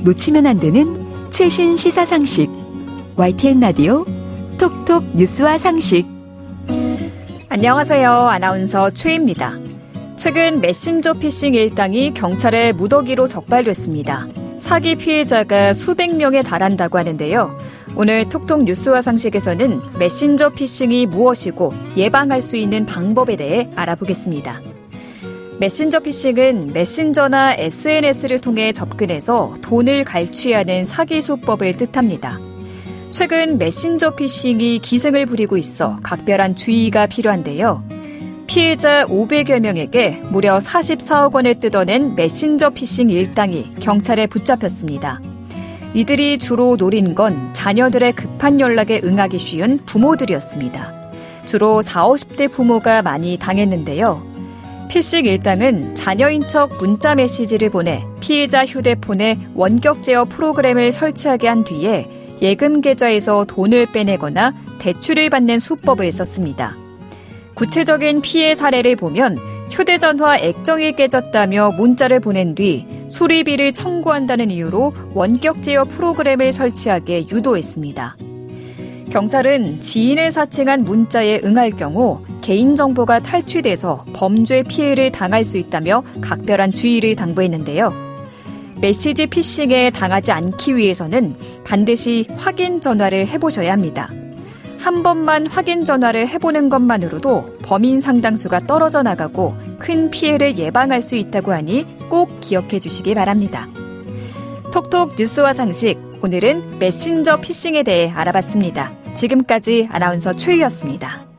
놓치면 안 되는 최신 시사 상식. YTN 라디오 톡톡 뉴스와 상식. 안녕하세요. 아나운서 최입니다. 최근 메신저 피싱 일당이 경찰의 무더기로 적발됐습니다. 사기 피해자가 수백 명에 달한다고 하는데요. 오늘 톡톡 뉴스와 상식에서는 메신저 피싱이 무엇이고 예방할 수 있는 방법에 대해 알아보겠습니다. 메신저 피싱은 메신저나 SNS를 통해 접근해서 돈을 갈취하는 사기 수법을 뜻합니다. 최근 메신저 피싱이 기승을 부리고 있어 각별한 주의가 필요한데요. 피해자 500여 명에게 무려 44억 원을 뜯어낸 메신저 피싱 일당이 경찰에 붙잡혔습니다. 이들이 주로 노린 건 자녀들의 급한 연락에 응하기 쉬운 부모들이었습니다. 주로 40, 50대 부모가 많이 당했는데요. 피싱 일당은 자녀인 척 문자 메시지를 보내 피해자 휴대폰에 원격 제어 프로그램을 설치하게 한 뒤에 예금 계좌에서 돈을 빼내거나 대출을 받는 수법을 썼습니다. 구체적인 피해 사례를 보면 휴대전화 액정이 깨졌다며 문자를 보낸 뒤 수리비를 청구한다는 이유로 원격 제어 프로그램을 설치하게 유도했습니다. 경찰은 지인을 사칭한 문자에 응할 경우 개인정보가 탈취돼서 범죄 피해를 당할 수 있다며 각별한 주의를 당부했는데요. 메시지 피싱에 당하지 않기 위해서는 반드시 확인 전화를 해보셔야 합니다. 한 번만 확인 전화를 해보는 것만으로도 범인 상당수가 떨어져 나가고 큰 피해를 예방할 수 있다고 하니 꼭 기억해 주시기 바랍니다. 톡톡 뉴스와 상식, 오늘은 메신저 피싱에 대해 알아봤습니다. 지금까지 아나운서 최희였습니다.